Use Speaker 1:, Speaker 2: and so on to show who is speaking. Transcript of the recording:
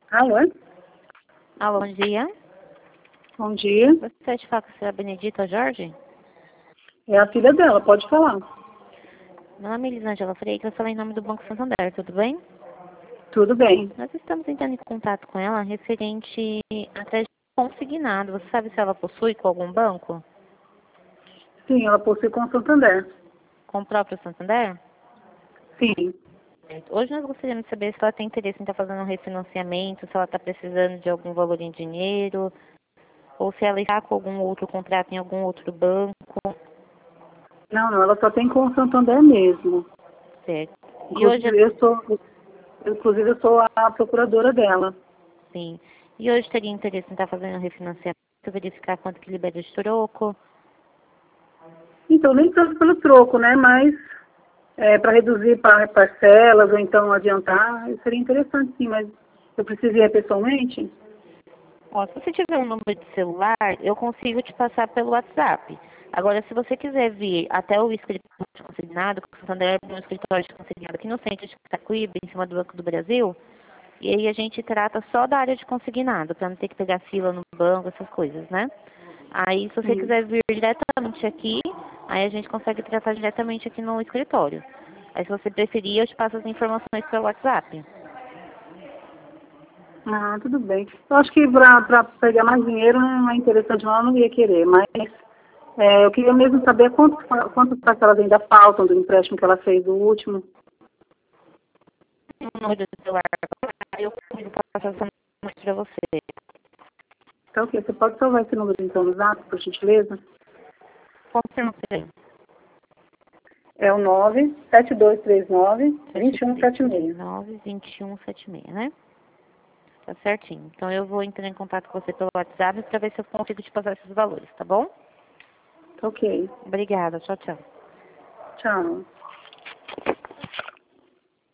Speaker 1: Alô?
Speaker 2: Alô, bom dia.
Speaker 1: Bom dia.
Speaker 2: Gostaria de falar com a senhora Benedita Jorge?
Speaker 1: É a filha dela, pode falar.
Speaker 2: Meu nome é Elisângela Freitas, eu falei em nome do Banco Santander, tudo bem?
Speaker 1: Tudo bem.
Speaker 2: Nós estamos entrando em contato com ela referente a crédito consignado. Você sabe se ela possui com algum banco?
Speaker 1: Sim, ela possui com o Santander.
Speaker 2: Com o próprio Santander?
Speaker 1: Sim.
Speaker 2: Hoje nós gostaríamos de saber se ela tem interesse em estar fazendo um refinanciamento, se ela está precisando de algum valor em dinheiro, ou se ela está com algum outro contrato em algum outro banco,
Speaker 1: Não, ela só tem com o Santander mesmo.
Speaker 2: certo? E hoje,
Speaker 1: Inclusive eu sou a procuradora dela.
Speaker 2: sim, e hoje teria interesse em estar fazendo um refinanciamento, verificar quanto que libera de troco?
Speaker 1: Então, nem tanto pelo troco, né? Mas para reduzir parcelas ou então adiantar, isso seria interessante sim, mas eu preciso ir pessoalmente?
Speaker 2: Ó, se você tiver um número de celular, eu consigo te passar pelo WhatsApp. Agora, se você quiser vir até o escritório de consignado, que o Santander é um escritório de consignado aqui no centro de Itacuíba, em cima do Banco do Brasil, e aí a gente trata só da área de consignado, para não ter que pegar fila no banco, essas coisas, né? Aí, se você
Speaker 1: Sim.
Speaker 2: quiser vir diretamente aqui, aí a gente consegue tratar diretamente aqui no escritório. Aí, se você preferir, eu te passo as informações pelo WhatsApp.
Speaker 1: Ah, tudo bem. Eu acho que para pegar mais dinheiro não é interessante, não, eu não ia querer, mas eu queria mesmo saber quantas parcelas ainda faltam do empréstimo que ela fez, o último.
Speaker 2: O número do celular, eu consigo passar essa número para você.
Speaker 1: Então, ok, você pode salvar esse número então no zap, por gentileza?
Speaker 2: Confirma pra ele.
Speaker 1: É o 97239-2176.
Speaker 2: 92176, né? Tá certinho. Então eu vou entrar em contato com você pelo WhatsApp para ver se eu consigo te passar esses valores, tá bom?
Speaker 1: Ok,
Speaker 2: Obrigada. Tchau, tchau.
Speaker 1: tchau.